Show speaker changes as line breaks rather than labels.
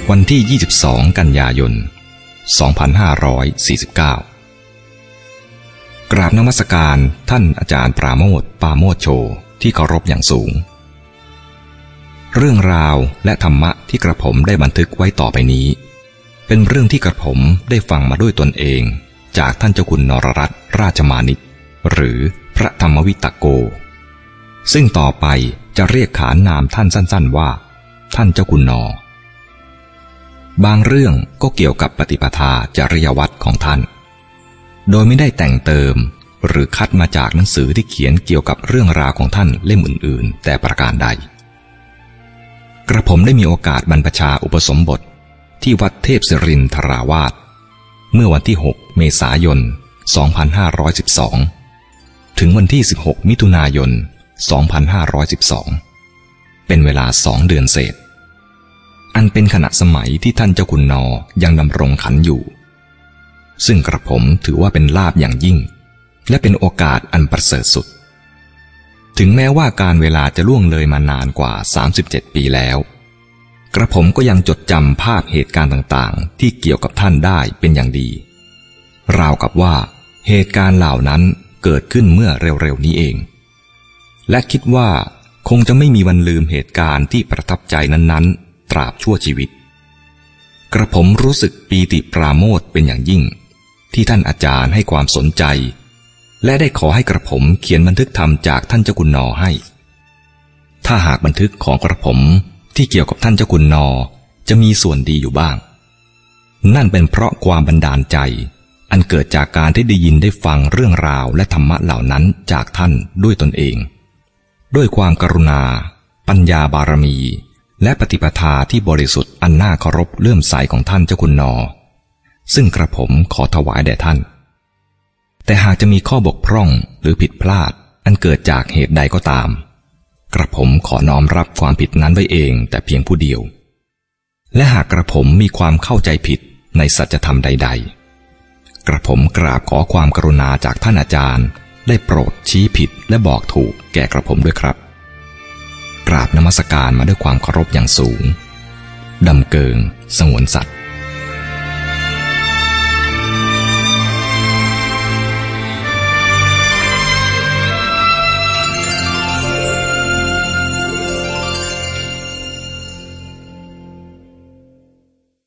วันที่22กันยายน2549กราบนมัสการท่านอาจารย์ปราโมทย์ ปาโมทโชที่เคารพอย่างสูงเรื่องราวและธรรมะที่กระผมได้บันทึกไว้ต่อไปนี้เป็นเรื่องที่กระผมได้ฟังมาด้วยตนเองจากท่านเจ้าคุณนรรัตน์ราชมานิตหรือพระธรรมวิตโกซึ่งต่อไปจะเรียกขานนามท่านสั้นๆว่าท่านเจ้าคุณนบางเรื่องก็เกี่ยวกับปฏิปทาจริยวัตรของท่านโดยไม่ได้แต่งเติมหรือคัดมาจากหนังสือที่เขียนเกี่ยวกับเรื่องราวของท่านเล่มอื่นๆแต่ประการใดกระผมได้มีโอกาสบรรพชาอุปสมบทที่วัดเทพศิรินทราวาสเมื่อวันที่6เมษายน2512ถึงวันที่16มิถุนายน2512เป็นเวลา2 เดือนเศษอันเป็นขณะสมัยที่ท่านเจ้าคุณนยังดำรงขันอยู่ซึ่งกระผมถือว่าเป็นลาภอย่างยิ่งและเป็นโอกาสอันประเสริฐสุดถึงแม้ว่าการเวลาจะล่วงเลยมานานกว่า37 ปีแล้วกระผมก็ยังจดจำภาพเหตุการณ์ต่างๆที่เกี่ยวกับท่านได้เป็นอย่างดีราวกับว่าเหตุการณ์เหล่านั้นเกิดขึ้นเมื่อเร็วๆนี้เองและคิดว่าคงจะไม่มีวันลืมเหตุการณ์ที่ประทับใจนั้นๆตราบชั่วชีวิตกระผมรู้สึกปีติปราโมทย์เป็นอย่างยิ่งที่ท่านอาจารย์ให้ความสนใจและได้ขอให้กระผมเขียนบันทึกธรรมจากท่านเจ้าคุณนให้ถ้าหากบันทึกของกระผมที่เกี่ยวกับท่านเจ้าคุณนจะมีส่วนดีอยู่บ้างนั่นเป็นเพราะความบันดาลใจอันเกิดจากการที่ได้ยินได้ฟังเรื่องราวและธรรมะเหล่านั้นจากท่านด้วยตนเองด้วยความกรุณาปัญญาบารมีและปฏิปทาที่บริสุทธิ์อันน่าเคารพเลื่อมใสของท่านเจ้าคุณนซึ่งกระผมขอถวายแด่ท่านแต่หากจะมีข้อบกพร่องหรือผิดพลาดอันเกิดจากเหตุใดก็ตามกระผมขอน้อมรับความผิดนั้นไว้เองแต่เพียงผู้เดียวและหากกระผมมีความเข้าใจผิดในสัจธรรมใดๆกระผมกราบขอความกรุณาจากท่านอาจารย์ได้โปรดชี้ผิดและบอกถูกแก่กระผมด้วยครับกราบนมัสการมาด้วยความเคารพอย่างสูงดำเกิงสงวนสัตย์